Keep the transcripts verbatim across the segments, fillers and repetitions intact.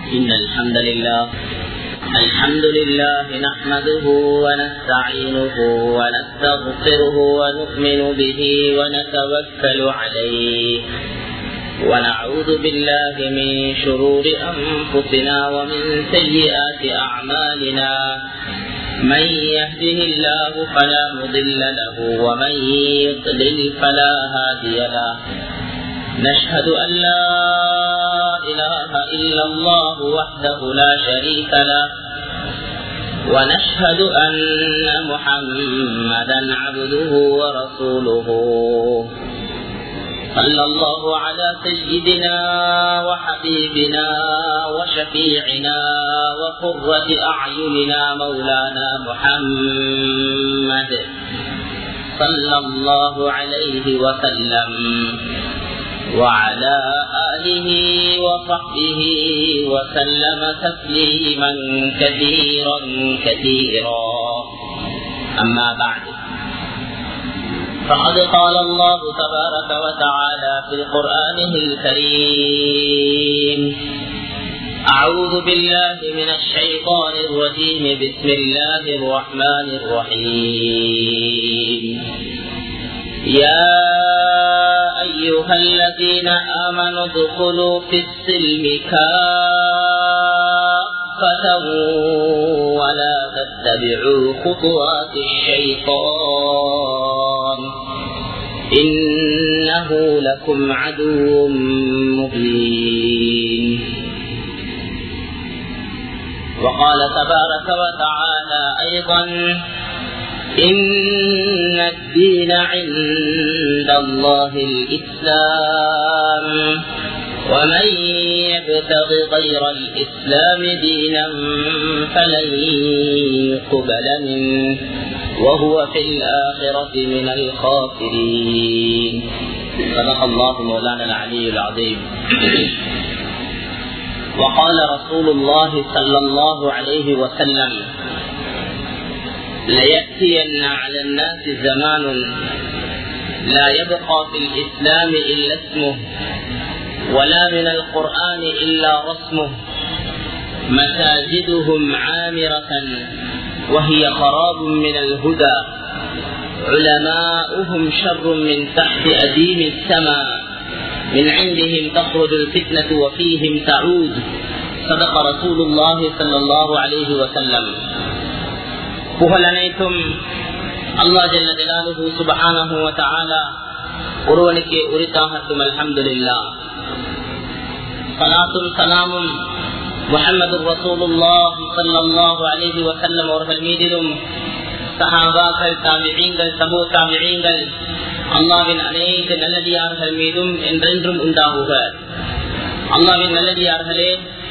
إن الحمد لله الحمد لله نحمده ونستعينه ونستغفره ونؤمن به ونتوكل عليه ونعوذ بالله من شرور أنفسنا ومن سيئات أعمالنا من يهده الله فلا مضل له ومن يضلل فلا هادي له نشهد أن لا إله إلا الله وحده لا شريك له ونشهد أن محمدا عبده ورسوله صلى الله على سيدنا وحبيبنا وشفيعنا وقرة أعيننا مولانا محمد صلى الله عليه وسلم وعلى آله وصحبه وسلم تسليما كثيرا كثيرا أما بعد فقد قال الله تبارك وتعالى في قرآنه الكريم أعوذ بالله من الشيطان الرجيم بسم الله الرحمن الرحيم يا أيها الذين آمنوا ادخلوا في السلم كافة ولا تتبعوا خطوات الشيطان إنه لكم عدو مبين وقال تبارك وتعالى أيضا إن الدين عند الله الإسلام ومن يبتغ غير الإسلام دينا فلن يقبل منه وهو في الآخرة من الخاسرين صدق الله مولانا العلي العظيم وقال رسول الله صلى الله عليه وسلم ليأتين على الناس زمان لا يبقى في الإسلام إلا اسمه ولا من القرآن إلا رسمه مساجدهم عامرة وهي خراب من الهدى علماؤهم شر من تحت أديم السماء من عندهم تخرج الفتنة وفيهم تعود صدق رسول الله صلى الله عليه وسلم புகழ் அனைத்தும் அல்லாஹ் ஜல்ல ஜலாலுஹு சுப்ஹானஹு வ தஆலா ஒருவனுக்கே உரித்தாகட்டும். அல்ஹம்துலில்லாஹ். ஸலாத்தும் ஸலாமும் முஹம்மது ரசூலுல்லாஹ் ஸல்லல்லாஹு அலைஹி வஸல்லம் அவர்கள் மீதிலும் சஹாபாக்கள், தாபிஈன்கள், தபூ தாபிஈன்கள், அல்லாஹ்வின் அனைத்து நல்லடியார்கள் மீதும் என்றென்றும் உண்டாகுக. அல்லாஹ்வின் நல்லடியார்களே,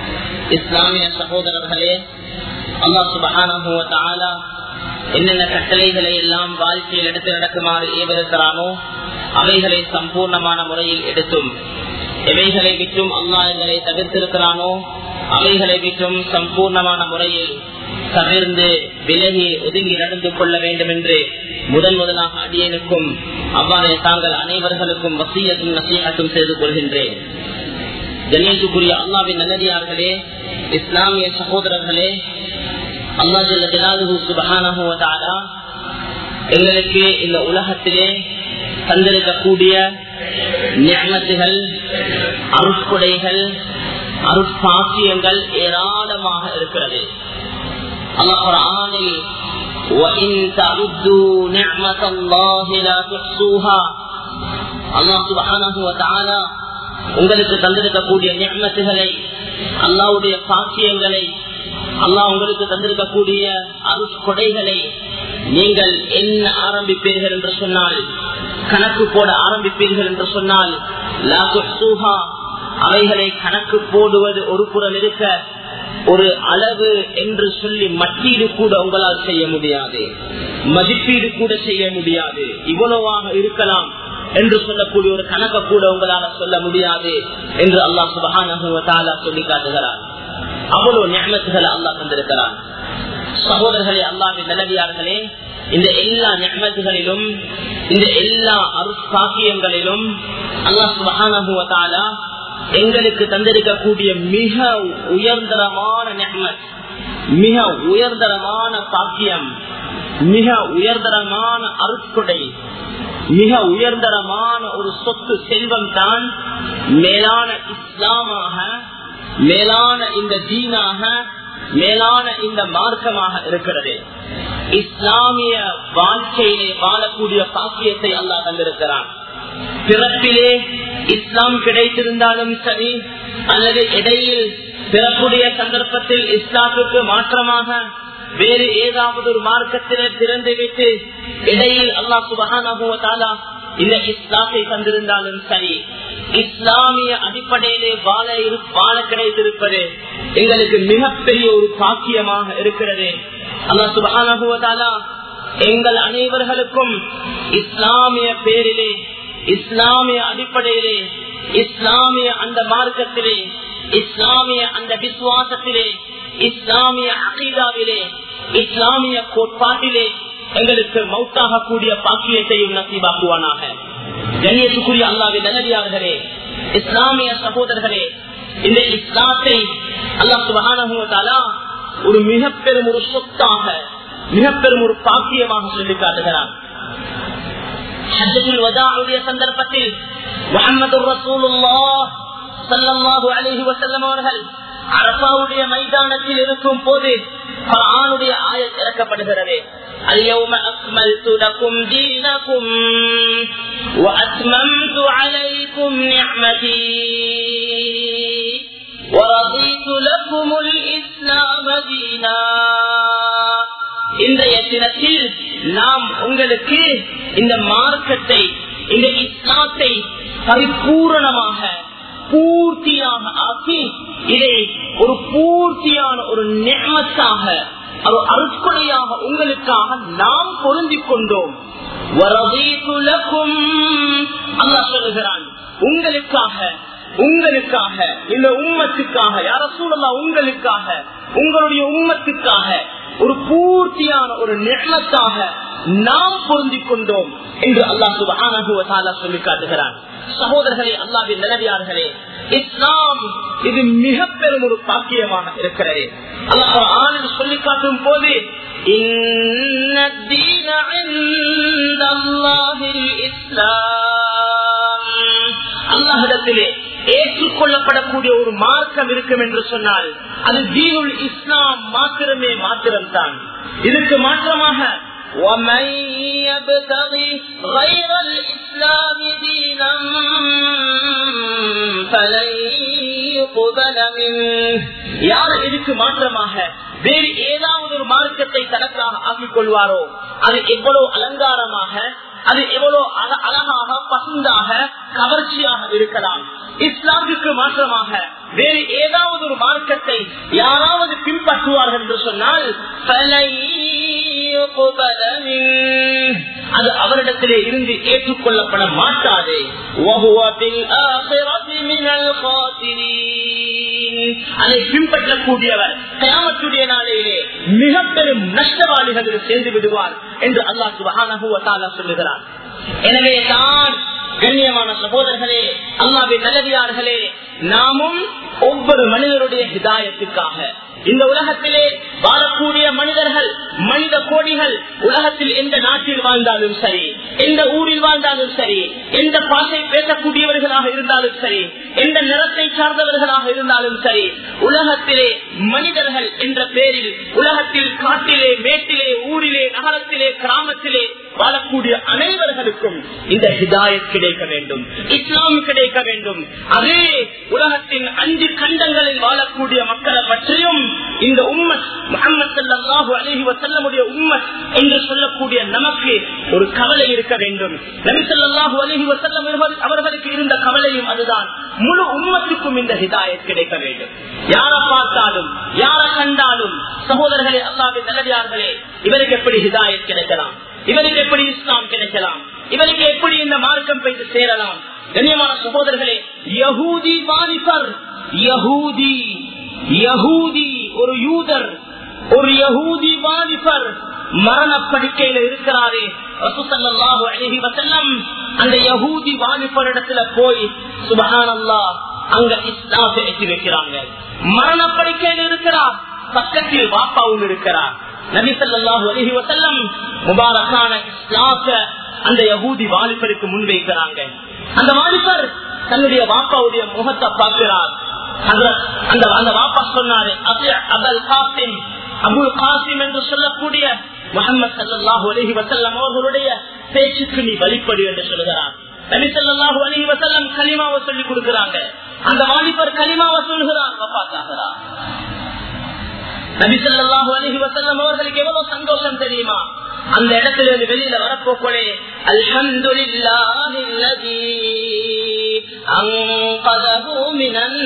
இஸ்லாமிய சகோதரர்களே, அல்லாஹ் சுப்ஹானஹு வ தஆலா என்னென்ன கட்டளைகளை எல்லாம் வாழ்க்கையில் எடுத்து நடக்குமாறு ஏவருக்கிறானோ அவைகளை சம்பூர்ணமான முறையில் எடுத்தும், எவைகளை விட்டும் அல்லாஹ் எங்களை தவிர்த்திருக்கிறானோ அவைகளை விட்டும் சம்பூர்ணமான முறையில் தவிர்ந்து விலகி ஒதுங்கி நடந்து கொள்ள வேண்டும் என்று முதன் முதலாக அடியனுக்கும் அவ்வாறே தாங்கள் அனைவர்களுக்கும் வசியத்தும் நசீஹத்தும் செய்து கொள்கின்றேன். கண்ணியத்துக்குரிய அல்லாஹ்வின் நல்லடியார்களே, இஸ்லாமிய சகோதரர்களே, அல்லாஹ் ஜல்ல ஜலாலுஹு சுப்ஹானஹு வ தஆலா எங்களுக்கு இந்த உலகத்திலே தந்திருக்கக்கூடிய நிஅமத்துகள், அருட்கொடைகள், அருட்பாக்கியங்கள் ஏராளமாக இருக்கிறது. அல்லாஹ் குர்ஆனில் وَإِن تَعُدُّوا نِعْمَةَ اللَّهِ لَا تُحْصُوهَا அல்லாஹ் சுப்ஹானஹு வ தஆலா உங்களுக்கு தந்திருக்கக்கூடிய நிஅமத்துகளை, அல்லாஹ்வுடைய பாக்கியங்களை, அல்லாஹ் உங்களுக்கு தந்திருக்கக்கூடிய அருட்கொடைகளை நீங்கள் என்ன ஆரம்பிப்பீர்கள் என்று சொன்னால், கணக்கு போட ஆரம்பிப்பீர்கள் என்று சொன்னால், லா துஹ்ஸூஹா அவைகளை கணக்கு போடுவது ஒரு புறம் இருக்க, ஒரு அளவு என்று சொல்லி மட்டீடு கூட உங்களால் செய்ய முடியாது, மதிப்பீடு கூட செய்ய முடியாது. இவ்வளவாக இருக்கலாம் என்று சொல்லக்கூடிய ஒரு கணக்க கூட உங்களால சொல்ல முடியாது என்று அல்லாஹ் சுப்ஹானஹு வ தஆலா சொல்லி காட்டுகிறார். அவ்வளவு நிஅமத்துகளை அல்லாஹ் தந்திருக்கிறான். சகோதரர்களே, அல்லாஹ்வின் நல்லடியார்களே, இந்த எல்லா நிஅமத்துகளிலும், இந்த எல்லா அருட்பாக்கியங்களிலும் அல்லாஹ் சுப்ஹானஹு வ தஆலா எங்களுக்கு தந்திருக்கக்கூடிய மிக உயர்தரமான நிஅமத், மிக உயர்தரமான பாக்கியம், மிக உயர்தரமான அருட்கொடை, மிக உயர்தரமான ஒரு சொத்து செல்வம் தான் மேலான இஸ்லாமாக, மேலான இந்த தீனாக, மேலான இந்த மார்க்கமாக இருக்கிறது. இஸ்லாமிய வாழ்க்கையிலே வாழக்கூடிய பாக்கியத்தை அல்லாஹ் தந்திருக்கிறான். பிறப்பிலே இஸ்லாம் கிடைத்திருந்தாலும் சரி, அல்லது இடையில் பிறப்புடைய சந்தர்ப்பத்தில் இஸ்லாமுக்கு மாற்றமாக வேறு ஏதாவது ஒரு மார்க்கத்திலே திறந்துவிட்டு இடையில் அல்லாஹ் சுப்ஹானஹு வ தஆலா இந்த இஸ்லாத்தை தந்திருந்தாலும் சரி, இஸ்லாமிய அடிப்படையிலே வாழ வாழ கிடைத்திருப்பது எங்களுக்கு மிகப்பெரிய ஒரு பாக்கியமாக இருக்கிறது. அல்லாஹ் சுப்ஹானஹு வ தஆலா எங்கள் அனைவர்களுக்கும் இஸ்லாமிய பேரிலே, இஸ்லாமிய அடிப்படையிலே, இஸ்லாமிய அந்த மார்க்கத்திலே, இஸ்லாமிய அந்த விசுவாசத்திலே, இஸ்லாமிய அகீதாவிலே, இஸ்லாமிய கோட்பாட்டிலே எங்களுக்கு மௌத்தாக கூடிய பாக்கியத்தையும் நசீபாக்குவானாக. கண்ணியத்துக்குரிய அல்லாஹ்வின் நல்லடியார்களே, இஸ்லாமிய சகோதரர்களே, இந்த இஸ்லாத்தை அல்லாஹ் சுப்ஹானஹு வ தஆலா ஒரு மிக பெரும் ஒரு சொத்தாக, மிக பெரும் ஒரு பாக்கியமாக சொல்லி காட்டுகிறான். ஹஜ்ஜத்துல் வதாஉடைய சந்தர்ப்பத்தில் முஹம்மதுர் ரசூலுல்லாஹ் ஸல்லல்லாஹு அலைஹி வஸல்லம் அவர்கள் அரஃபாவுடைய மைதானத்தில் இருக்கும் போது குர்ஆனுடைய ஆயத் இறக்கப்படுகிறது. اليوم أكملت لكم دينكم وأتممت عليكم نعمتي ورضيت لكم الإسلام دينا. இன்றைய தினத்தில் நாம் உங்களுக்கு இந்த மார்க்கத்தை, இந்த இஸ்லாத்தை பரிபூரணமாக பூர்த்தியாக ஆக்கி இதை ஒரு பூர்த்தியான ஒரு நிஅமத்தாக, ஒரு அருட்கொடையாக உங்களுக்காக நாம் பொருந்திக் கொண்டோம். அல்லாஹ் சொல்லுகிறான், உங்களுக்காக, உங்களுக்காக, இந்த உம்மத்துக்காக, யா ரசூலல்லாஹ் உங்களுக்காக, உங்களுடைய உம்மத்துக்காக ஒரு பூர்த்தியான ஒரு நிஅமத்தாக நாம் பொருந்திக் கொண்டோம் என்று அல்லாஹ் சுப்ஹானஹு வ தஆலா சொல்லி காட்டுகிறான். சகோதரர்களே, அல்லாஹ்வின் நல்லடியார்களே, இஸ்லாம் இது மிக பெரும் ஒரு பாக்கியமாக இருக்கிறது. அல்லாஹ் குர்ஆனில் சொல்லி காட்டும் போது இன்னத் தீன இன்தல்லாஹில் இஸ்லாம், அல்லாஹ்விடத்திலே ஏற்றுக்கொள்ளப்படக்கூடிய ஒரு மார்க்கம் இருக்கும் என்று சொன்னால் அது தீனுல் இஸ்லாம் மாத்திரமே மாத்திரம்தான். இதுக்கு மாற்றமாக وَمَن يَبْتَغِي غَيْرَ الْإِسْلَامِ دِينًا فَلَن يُقْبَلَ مِنْهُ, யார் இதுக்கு மாற்றமாக வேறு ஏதாவது ஒரு மார்க்கத்தை தனக்காக ஆக்கிக் கொள்வாரோ அது எவ்வளவு அலங்காரமாக, அது எவ்வளவு அழகாக, பசுந்தாக, கவர்ச்சியாக இருக்கலாம். இஸ்லாமுக்கு மாற்றமாக வேறு ஏதாவது ஒரு மார்க்கத்தை யாராவது பின்பற்றுவார்கள் என்று சொன்னால் அது அவரிடத்திலே இருந்து ஏற்றுக்கொள்ளப்பட மாட்டாது. அதை பின்பற்றக்கூடியவர் கியாமத்துடைய நாளையிலே மிக பெரும் நஷ்டவாளிகள் சேர்ந்து விடுவார் என்று அல்லாஹ் சுப்ஹானஹு வ தஆலா சொல்லுகிறார். எனவே தான் கண்ணியமான சகோதரர்களே, அல்லாஹ்வின் நல்லடியார்களே, நாமும் ஒவ்வொரு மனிதருடைய ஹிதாயத்துக்காக இந்த உலகத்திலே வாழக்கூடிய மனிதர்கள், மனித கோடிகள் உலகத்தில் எந்த நாட்டில் வாழ்ந்தாலும் சரி, எந்த ஊரில் வாழ்ந்தாலும் சரி, எந்த பாஷை பேசக்கூடியவர்களாக இருந்தாலும் சரி, எந்த நிறத்தை சார்ந்தவர்களாக இருந்தாலும் சரி, உலகத்திலே மனிதர்கள் என்ற பெயரில் உலகத்தில் காட்டிலே, மேட்டிலே, ஊரிலே, நகரத்திலே, கிராமத்திலே வாழக்கூடிய அனைவர்களுக்கும் இந்த ஹிதாயத் கிடைக்க வேண்டும், இஸ்லாம் கிடைக்க வேண்டும். அதே உலகத்தின் அஞ்சு கண்டங்களில் வாழக்கூடிய மக்களை பற்றியும் இந்த உம்மத் முஹம்மது ஸல்லல்லாஹு அலைஹி வஸல்லமுடைய உம்மத் என்று சொல்லக்கூடிய நமக்கு ஒரு கவலை இருக்க வேண்டும். நபி ஸல்லல்லாஹு அலைஹி வஸல்லம் அவர்களுக்கு இருந்த கவலையும் அதுதான். முழு உம்மத்துக்கும் இந்த ஹிதாயத் கிடைக்க வேண்டும். யாரை பார்த்தாலும், யாரை கண்டாலும், சகோதரர்களே, அல்லாஹ்வின் நல்லடியார்களே, இவருக்கு எப்படி ஹிதாயத் கிடைக்கலாம், இவருக்கு எப்படி இஸ்லாம் கிடைக்கலாம், இவருக்கு எப்படி இந்த மார்க்கம் போய் சேரலாம்? கண்ணியமான சகோதரர்களே, யஹூதி வாலிபர், யஹூதி யஹூதி ஒரு யூதர், ஒரு யஹூதி வாலிபர் மரண படுக்கையில இருக்கிறாரே. ரசூல் ஸல்லல்லாஹு அலைஹி வஸல்லம் அந்த யஹூதி வாலிபரிடத்துல போய் சுப்ஹானல்லாஹ், அங்க இஸ்லாத்தை எட்டி வைக்கிறாங்க. மரணப்படுக்கையில் இருக்கிறார், பக்கத்தில் வாப்பாவும் இருக்கிறார். நபி ஸல்லல்லாஹு அலைஹி வஸல்லம் முபாரக்கான இஸ்லாத்தை அந்த யஹூதி வாலிபருக்கு முன்வைக்கிறாங்க. அந்த வாலிபர் தன்னுடைய வாப்பாவுடைய முகத்தை பார்க்கிறார். அந்த அந்த வாப்பா சொன்னாரு, அபுல் காசிம் அபுல் காசிம் என்று சொல்லக்கூடிய முஹம்மது ஸல்லல்லாஹு அலைஹி வஸல்லம் அவர்களுடைய பேச்சுக்கு நீ வழிபடு என்று சொல்கிறார். நபி ஸல்லல்லாஹு அலைஹி வஸல்லம் கலிமாவை சொல்லி கொடுக்கிறாங்க. அந்த வாலிபர் கலிமாவை சொல்கிறார், வஃபாத்தாகிறார். நபி ஸல்லல்லாஹு அலைஹி வஸல்லம் அவர்களுக்கு எவ்வளவு சந்தோஷம் தெரியுமா? அந்த இடத்துல இருந்து வெளியில வரப்போக்கொடே அல்ஹம்துலில்லாஹில்லதீ அன்கதஹு மினன்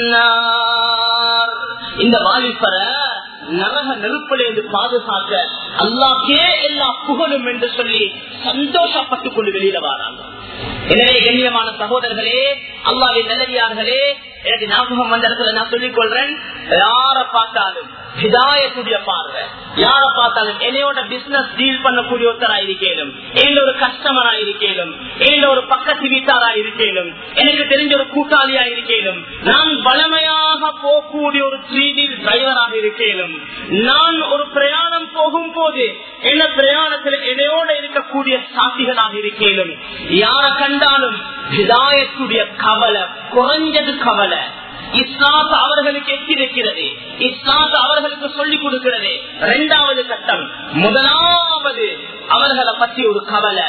நார், இந்த வாலிபரை நரக நெருப்பிலிருந்து பாதுகாக்க அல்லாஹ்வே எல்லா புகழும் என்று சொல்லி சந்தோஷப்பட்டுக் கொண்டு வெளியில வராங்க. எனவே கண்ணியமான சகோதரர்களே, அல்லாஹ்வின் நல்லடியார்களே, எனக்கு ஞாபகம் வந்த இடத்துல நான் சொல்லிக் கொள்றேன், யார பார்த்தாலும் ஹிதாயத்துடைய பார்வை, யார பார்த்தாலும் என்னையோட பிசினஸ் டீல் பண்ணக்கூடிய ஒருத்தரா இருக்கேனும், என்ன ஒரு கஸ்டமரா இருக்கேனும், என்ன ஒரு பக்கத்து வீட்டாரா இருக்கேனும், எனக்கு தெரிஞ்ச ஒரு கூட்டாளியா இருக்கேனும், நான் வளமையாக போகக்கூடிய ஒரு த்ரீ வீல் டிரைவராக இருக்கேனும், நான் ஒரு பிரயாணம் போகும் போது என்ன பிரயாணத்தில் என்னையோட இருக்கக்கூடிய சாட்சிகளாக இருக்கேனும், யார கண்டாலும் ஹிதாயத்துடைய கவலை, குறைஞ்சது கவலை இஸ்லாத் அவர்களுக்கு எட்டி வைக்கிறது, இஸ்லாத் அவர்களுக்கு சொல்லிக் கொடுக்கிறது. இரண்டாவது கட்டம், முதலாவது அவர்களை பற்றி ஒரு கவலை,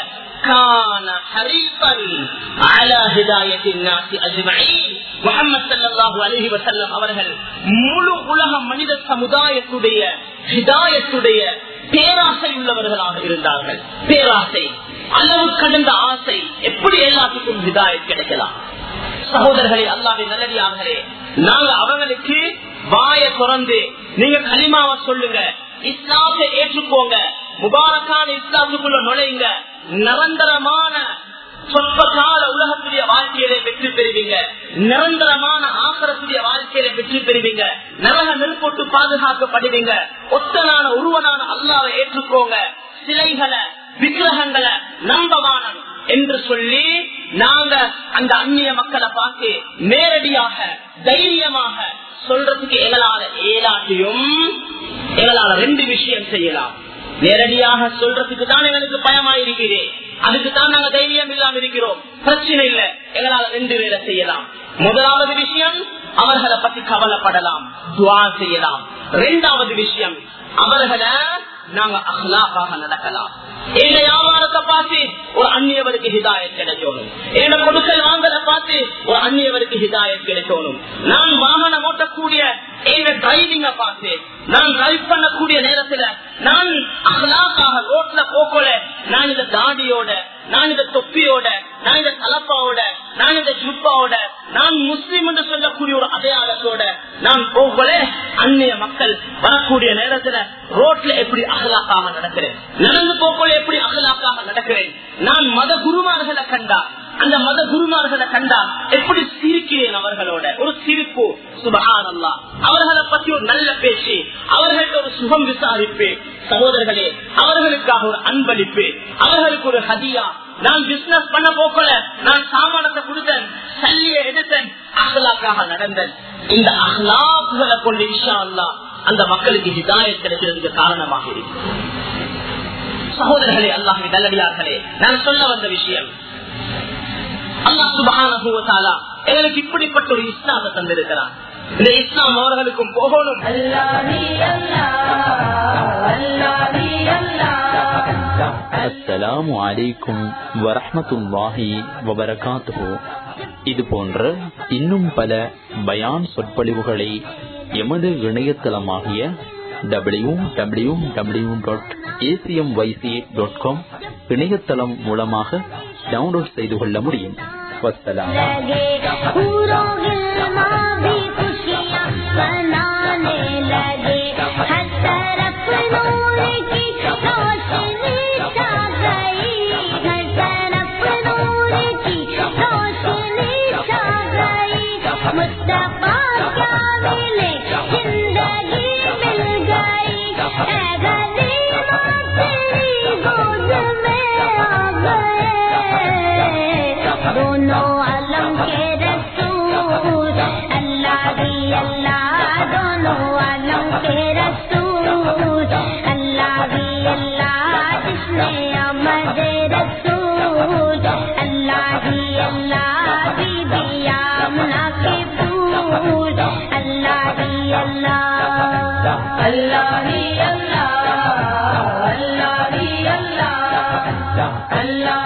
கான ஹரீஸன் அலா ஹிதாயத்தின் நாஸி அஜ்மஈன். முஹம்மது ஸல்லல்லாஹு அலைஹி வஸல்லம் அவர்கள் முழு உலக மனித சமுதாயத்துடைய ஹிதாயத்துடைய பேராசை உள்ளவர்களாக இருந்தார்கள். பேராசை, அளவு கடந்த ஆசை. எப்படி எல்லாத்துக்கும் ஹிதாயத் கிடைக்கலாம்? சகோதரர்களே, அல்லாஹ்வின் நல்லடியார்களே, நாங்க அவங்களுக்கு வாய திறந்து நீங்க கலிமாவை சொல்லுங்க, இஸ்லாத்தை ஏற்றுக்கோங்க, முபாரக்கான இஸ்லாத்துக்குள்ள நுழைங்க, நிரந்தரமான சொற்ப கால உலகத்துடைய வாழ்க்கையில வெற்றி பெறுவீங்க, நிரந்தரமான ஆசிரத்துடைய வாழ்க்கையில வெற்றி பெறுவீங்க, நரக நெருப்போட்டு பாதுகாக்கப்படுவீங்க, ஒத்தனான உருவனான அல்லாஹ்வை ஏற்றுக்கோங்க, சிலைகளை விக்கிரகங்களை நம்பவானம் என்று சொல்லி நாங்க அந்த அந்நிய மக்களை பார்த்து நேரடியாக தைரியமாக சொல்றதுக்கு எங்களால ஏலாட்டியும் எங்களால ரெண்டு விஷயம் செய்யலாம். நேரடியாக சொல்றதுக்கு தான் எங்களுக்கு பயமாயிருக்கிறேன், அதுக்கு தான் நாங்க தைரியம் இல்லாம இருக்கிறோம். பிரச்சனை இல்ல, எங்களால ரெண்டு வேலை செய்யலாம். முதலாவது விஷயம், அவர்களை பத்தி கவலைப்படலாம், துஆ செய்யலாம். இரண்டாவது விஷயம், அவர்களை நாங்க அஹ்லாக்காக நடக்கலாம். எங்க வியாபாரத்தை பார்த்து ஒரு அந்நியவருக்கு ஹிதாயத் கிடைக்கணும், எங்க கொடுக்கல் வாங்கலை பார்த்து ஒரு அந்நியவருக்கு ஹிதாயத் கிடைக்கணும். நான் வாகனம் ஓட்டக்கூடிய எங்க டிரைவிங்க பார்த்து, நான் டிரைவ் பண்ணக்கூடிய நேரத்துல நான் அஹ்லாக்காக ரோட்ல போக்கல, நான் இந்த தாடியோட, நான் இந்த தொப்பியோட, நான் இந்த தலப்பாவோட, நான் இந்த ஜுப்பாவோட, நான் முஸ்லிம் என்று சொல்லக்கூடிய ஒரு அடையாளத்தோட நான் போகல, அந்நிய மக்கள் வரக்கூடிய நேரத்துல ரோட்ல எப்படி அகலாக்காக நடக்கிறேன், நடந்து போகல எப்படி அகலாக்காக நடக்கிறேன். நான் மத குருமார்களை கண்டா, அந்த மத குருமார்களை கண்டா எப்படி சிரிக்கிறேன், அவர்களோட ஒரு சிரிப்பு, சுப்ஹானல்லாஹ். அவர்களை பத்தி ஒரு நல்ல பேச்சு, அவர்களுக்கு ஒரு சுகம் விசாரிப்பு. சகோதரர்களே, அவர்களுக்காக ஒரு அன்பளிப்பு, அவர்களுக்கு ஒரு ஹதியா. நான் பிசினஸ் பண்ண போக்கல, நான் சாமானத்தை கொடுத்தேன், சல்லியை எடுத்தேன், அஹ்லாக்காக நடந்தேன். இந்த அஹ்லாக்குகளை கொண்டு இன்ஷா அல்லாஹ் அந்த மக்களுக்கு ஹிதாயத் கிடைக்கிறதுக்கு காரணமாக இருக்கு. சகோதரர்களே, அல்லாஹ்வின் நல்லடியார்களே, நான் சொல்ல வந்த விஷயம், அல்லாஹ் சுப்ஹானஹு வ தஆலா எங்களுக்கு இப்படிப்பட்ட ஒரு இஸ்லாமை தந்திருக்கிறான். இந்த இஸ்லாம் அவர்களுக்கும் போகணும். அஸ்ஸலாமு அலைக்கும் வரஹ்மத்துல்லாஹி வபரகாத்துஹு. இது போன்ற இன்னும் பல பயான் சொற்பொழிவுகளை எமது இணையதளமாகிய W W W dot ACM YC dot com இணையதளம் மூலமாக டவுன்லோட் செய்து கொள்ள முடியும். வஸ்ஸலாம். दोनों आलम के रसूल के रसूल अल्लाह ही अल्लाह जिसने आमद रसूल अल्लाह ही अल्लाह बीबी आमना के फूल अल्लाह ही अल्लाह अल्लाह ही अल्लाह अल्लाह ही अल्लाह अल्लाह